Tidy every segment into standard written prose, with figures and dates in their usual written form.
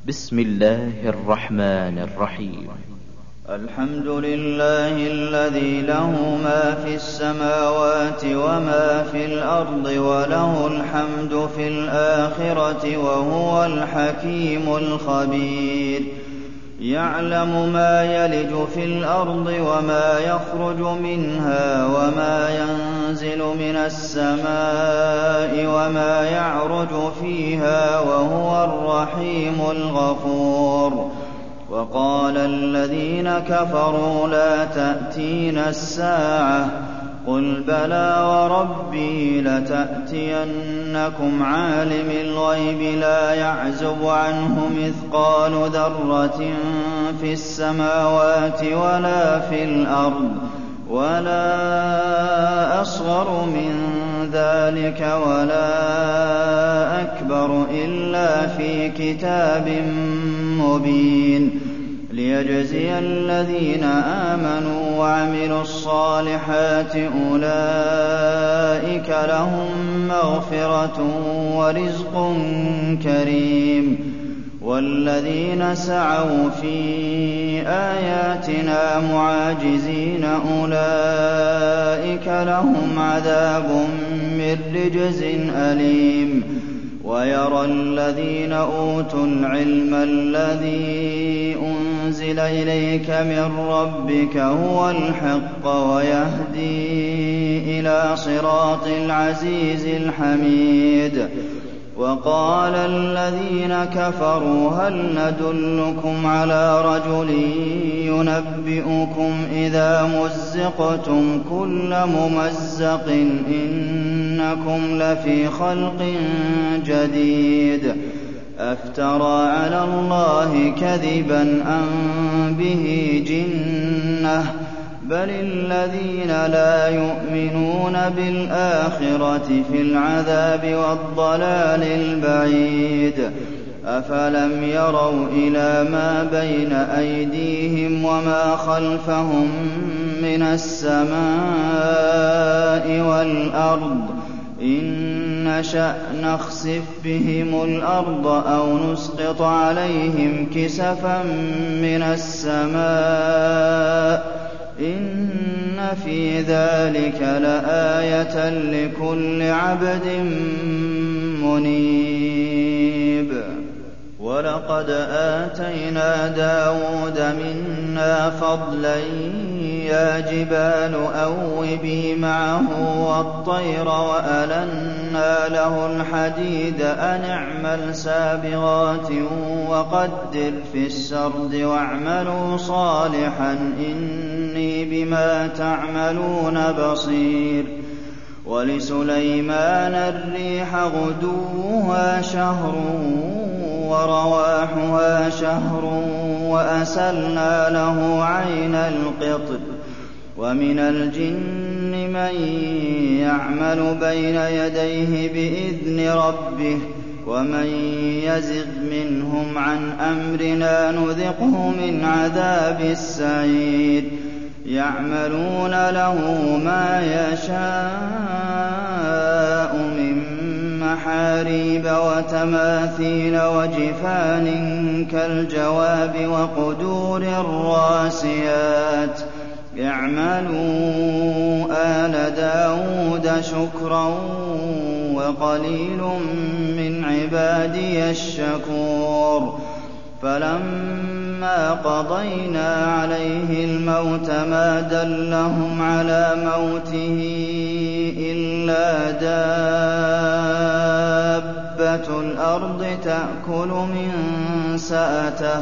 بسم الله الرحمن الرحيم. الحمد لله الذي له ما في السماوات وما في الأرض وله الحمد في الآخرة وهو الحكيم الخبير. يعلم ما يلج في الأرض وما يخرج منها وما ينزل من السماء وما يعرج فيها وهو الرحيم الغفور. وقال الذين كفروا لا تأتينا الساعة قل بلى وربي لتأتينكم عالم الغيب لا يعزب عنه مثقال ذرة في السماوات ولا في الأرض ولا أصغر من ذلك ولا أكبر إلا في كتاب مبين ليجزي الذين آمنوا وعملوا الصالحات أولئك لهم مغفرة ورزق كريم. والذين سعوا في آياتنا معاجزين أولئك لهم عذاب من رجز أليم. ويرى الذين أوتوا العلم الذي أنزل إليك من ربك هو الحق ويهدي إلى صراط العزيز الحميد. وقال الذين كفروا هل ندلكم على رجل ينبئكم إذا مزقتم كل ممزق إنكم لفي خلق جديد أفترى على الله كذبا أم به جنة بل الذين لا يؤمنون بالآخرة في العذاب والضلال البعيد. أفلم يروا إلى ما بين أيديهم وما خلفهم من السماء والأرض إن نشأ نخسف بهم الأرض أو نسقط عليهم كسفا من السماء إن في ذلك لآية لكل عبد منيب. ولقد آتينا داود منا فضلا يا جبال أوبي معه والطير وألنا له الحديد أن اعمل سابغات وقدر في السرد واعملوا صالحا إني بما تعملون بصير. ولسليمان الريح غدوها شهر ورواحها شهر وأسلنا له عين القطر. ومن الجن من يعمل بين يديه بإذن ربه ومن يزغ منهم عن أمرنا نذقه من عذاب السعير. يعملون له ما يشاء من محاريب وتماثيل وجفان كالجواب وقدور الراسيات. اعملوا آل داود شكرا وقليل من عبادي الشكور. فلما قضينا عليه الموت ما دلهم على موته إلا دابة الأرض تأكل من سأته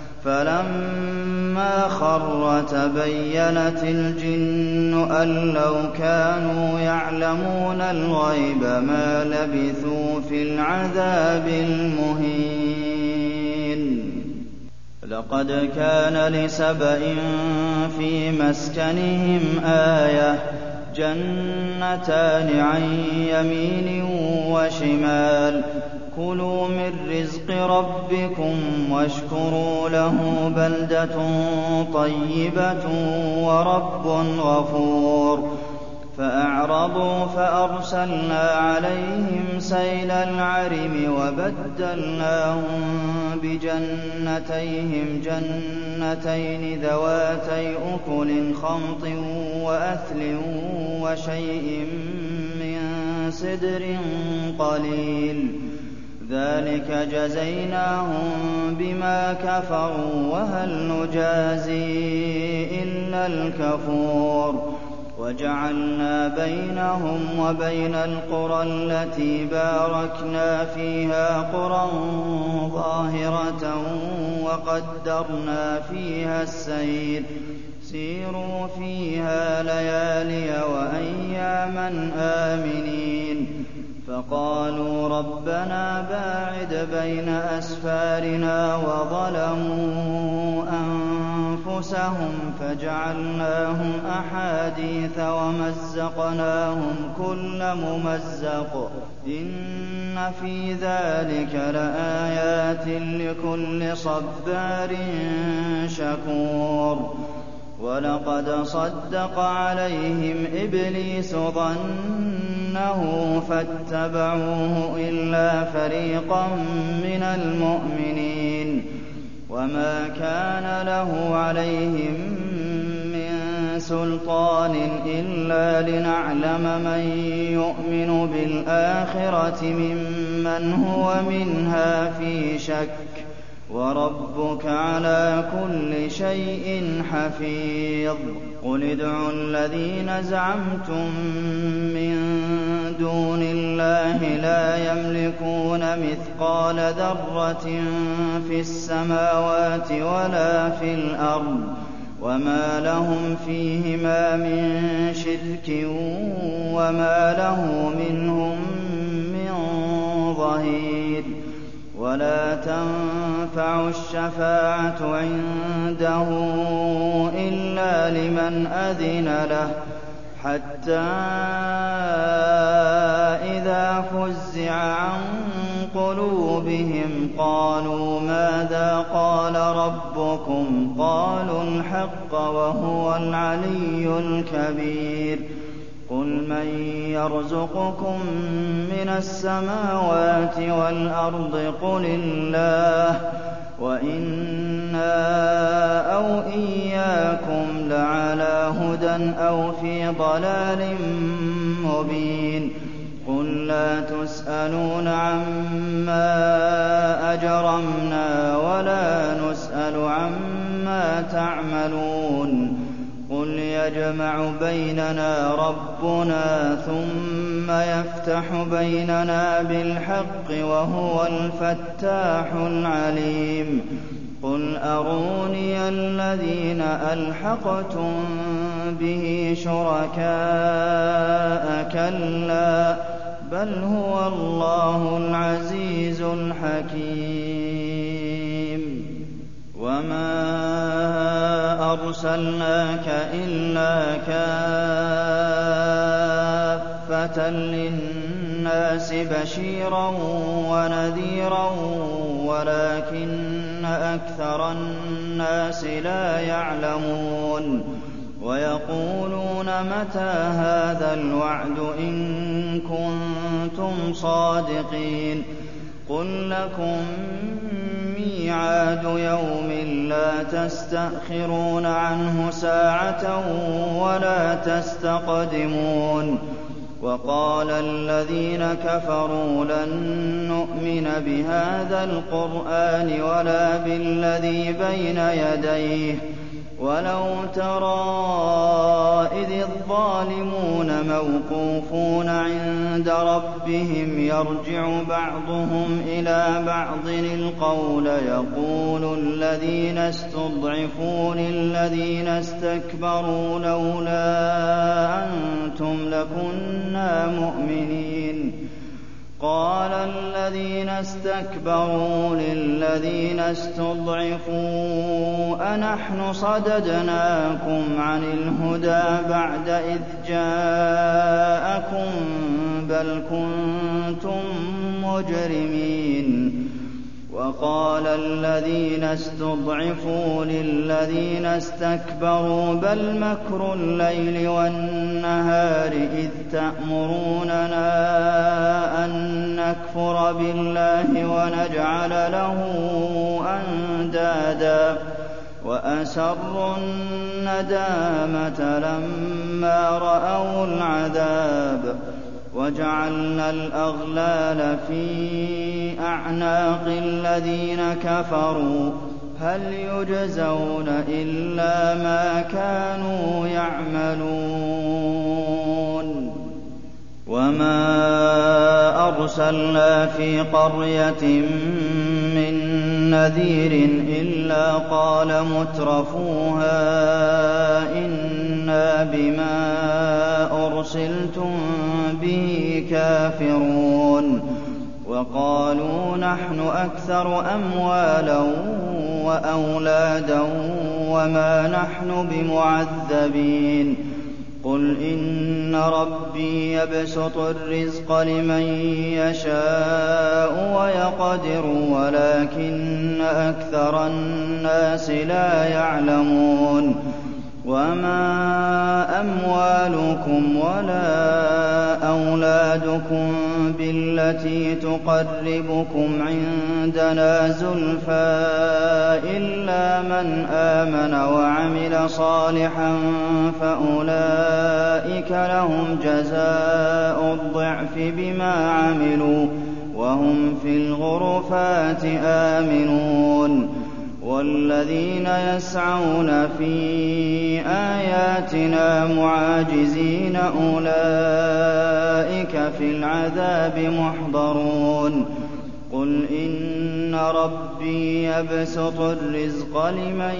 فلما خر تبينت الجن أن لو كانوا يعلمون الغيب ما لبثوا في العذاب المهين. لقد كان لسبإ في مسكنهم آية جنتان عن يمين وشمال كلوا من رزق ربكم واشكروا له بلدة طيبة ورب غفور. فأعرضوا فأرسلنا عليهم سيل العرم وبدلناهم بجنتيهم جنتين ذواتي أكل خمط وأثل وشيء من سدر قليل ذلك جزيناهم بما كفروا وهل نجازي إلا الكفور وجعلنا بينهم وبين القرى التي باركنا فيها قرى ظاهرة وقدرنا فيها السير سيروا فيها ليالي وأياما آمنين فقالوا ربنا باعد بين أسفارنا وظلموا أنفسهم فجعلناهم أحاديث ومزقناهم كل ممزق إن في ذلك لآيات لكل صبار شكور ولقد صدق عليهم إبليس ظنه فاتبعوه إلا فريقا من المؤمنين وما كان له عليهم من سلطان إلا لنعلم من يؤمن بالآخرة ممن هو منها في شك وربك على كل شيء حفيظ قل ادعوا الذين زعمتم من دون الله لا يملكون مثقال ذرة في السماوات ولا في الأرض وما لهم فيهما من شرك وما له منهم من ظهير ولا تنفع الشفاعة عنده إلا لمن أذن له حتى إذا فزع عن قلوبهم قالوا ماذا قال ربكم قالوا الحق وهو العلي الكبير قل من يرزقكم من السماوات والأرض قل الله وإنا أو إياكم لعلى هدى أو في ضلال مبين قل لا تسألون عما أجرمنا ولا نسأل عما تعملون قل يجمع بيننا ربنا ثم يفتح بيننا بالحق وهو الفتاح العليم قل أروني الذين ألحقتم به شركاء كلا بل هو الله العزيز الحكيم وما أرسلناك إلا كافة للناس بشيرا ونذيرا ولكن أكثر الناس لا يعلمون ويقولون متى هذا الوعد إن كنتم صادقين قل لكم ميعاد يوم لا تستأخرون عنه ساعة ولا تستقدمون وقال الذين كفروا لن نؤمن بهذا القرآن ولا بالذي بين يديه ولو ترى إذ الظالمون موقوفون عند ربهم يرجع بعضهم إلى بعض القول يقول الذين استضعفوا للذين استكبروا لولا أنتم لكنا مؤمنين قال الذين استكبروا للذين استضعفوا أنحن صددناكم عن الهدى بعد إذ جاءكم بل كنتم مجرمين وقال الذين استضعفوا للذين استكبروا بل مكر الليل والنهار إذ تأمروننا أن نكفر بالله ونجعل له أندادا وأسروا الندامة لما رأوا العذاب وجعلنا الأغلال في أعناق الذين كفروا هل يجزون إلا ما كانوا يعملون وما أرسلنا في قرية من نذير إلا قال مترفوها إنا بما أرسلتم به كافرون وقالوا نحن أكثر أموالا وأولادا وما نحن بمعذبين قل إن ربي يبسط الرزق لمن يشاء ويقدر ولكن أكثر الناس لا يعلمون وما أموالكم ولا أولادكم بالتي تقربكم عندنا زلفى إلا من آمن وعمل صالحا فأولئك لهم جزاء الضعف بما عملوا وهم في الغرفات آمنون والذين يسعون في آياتنا معاجزين أولئك في العذاب محضرون قل إن ربي يبسط الرزق لمن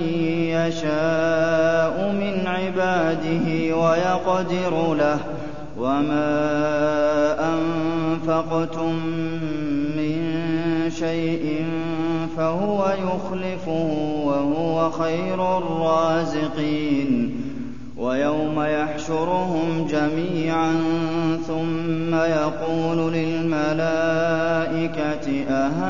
يشاء من عباده ويقدر له وما أنفقتم من شيء فهو يخلفه وهو خير الرازقين ويوم يحشرهم جميعا ثم يقول للملائكة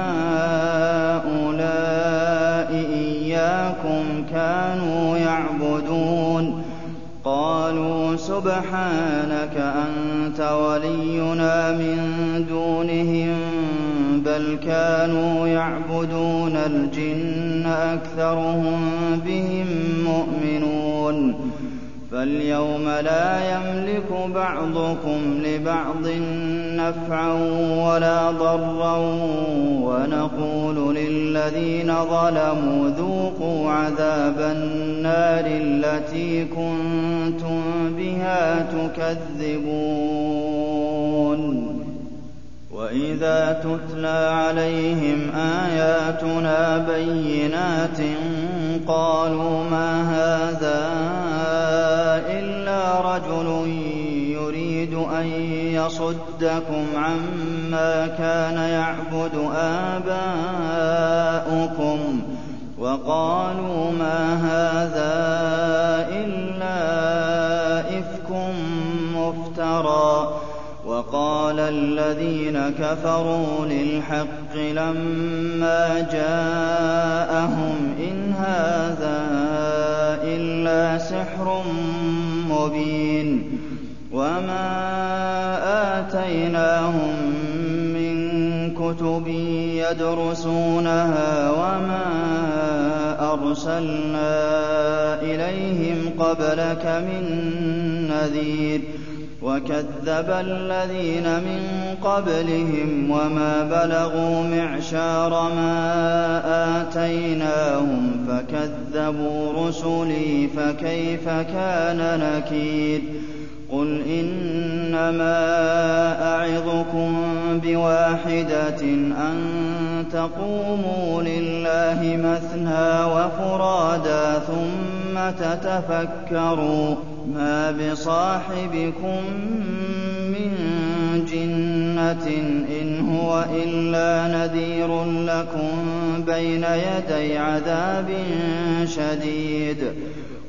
أهؤلاء إياكم كانوا يعبدون قالوا سبحانك أنت ولينا من دونهم بل كانوا يعبدون الجن أكثرهم بهم مؤمنون فاليوم لا يملك بعضكم لبعض نفعا ولا ضرا ونقول للذين ظلموا ذوقوا عذاب النار التي كنتم بها تكذبون وإذا تتلى عليهم آياتنا بينات قالوا ما هذا إلا رجل يريد أن يصدكم عما كان يعبد آباؤكم وقالوا ما هذا إلا إفك مفترى وقال الذين كفروا للحق لما جاءهم إن هذا إلا سحر مبين وما آتيناهم من كتب يدرسونها وما أرسلنا إليهم قبلك من نذير وكذب الذين من قبلهم وما بلغوا معشار ما آتيناهم فكذبوا رسلي فكيف كان نكير قل إنما أعظكم بواحدة أن تقوموا لله مثنى وفرادا ثم تتفكروا ما بصاحبكم من جنة إن هو إلا نذير لكم بين يدي عذاب شديد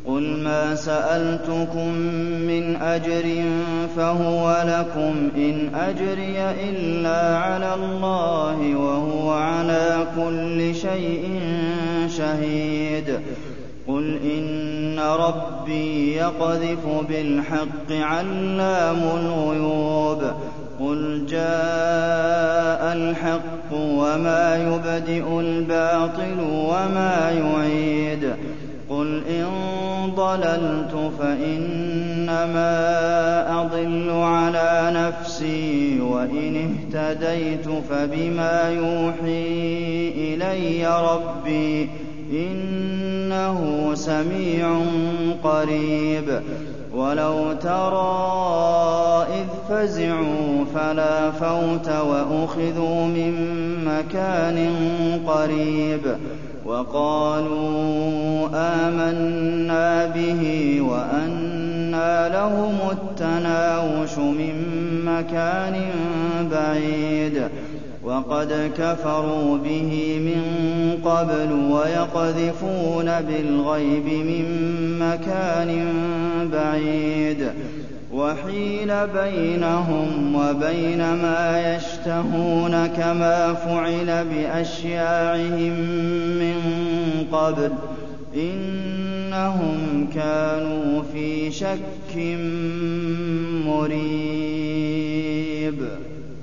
قُلْ مَا سَأَلْتُكُم مِّنْ أَجْرٍ فَهُوَ لَكُمْ ۖ إِنْ أَجْرِيَ إِلَّا عَلَى اللَّهِ ۖ وَهُوَ عَلَىٰ كُلِّ شَيْءٍ شَهِيدٌ قُلْ إِنَّ رَبِّي يَقْذِفُ بِالْحَقِّ عَلَّامُ الْغُيُوبِ قُلْ جَاءَ الْحَقُّ وَمَا يُبْدِئُ الْبَاطِلُ وَمَا يُعِيدُ قُلْ إِن ضَلَلْتُ فَإِنَّمَا أَضِلُّ عَلَىٰ نَفْسِي وَإِنِ اهْتَدَيْتُ فَبِمَا يُوحِي إِلَيَّ رَبِّي ۚ إِنَّهُ سَمِيعٌ قَرِيبٌ وَلَوْ تَرَىٰ إِذْ فَزِعُوا فَلَا فَوْتَ وَأُخِذُوا مِن مَّكَانٍ قَرِيبٍ وَقَالُوا آمَنَّا بِهِ وَأَنَّىٰ لَهُمُ التَّنَاوُشُ مِن مَّكَانٍ بَعِيدٍ وَقَدْ كَفَرُوا بِهِ مِن قَبْلُ وَيَقْذِفُونَ بِالْغَيْبِ مِن مَّكَانٍ بَعِيدٍ وَحِيلَ بَيْنَهُمْ وَبَيْنَ مَا يَشْتَهُونَ كَمَا فُعِلَ بِأَشْيَاعِهِم مِّن قَبْلُ ۚ إِنَّهُمْ كَانُوا فِي شَكٍّ مُّرِيبٍ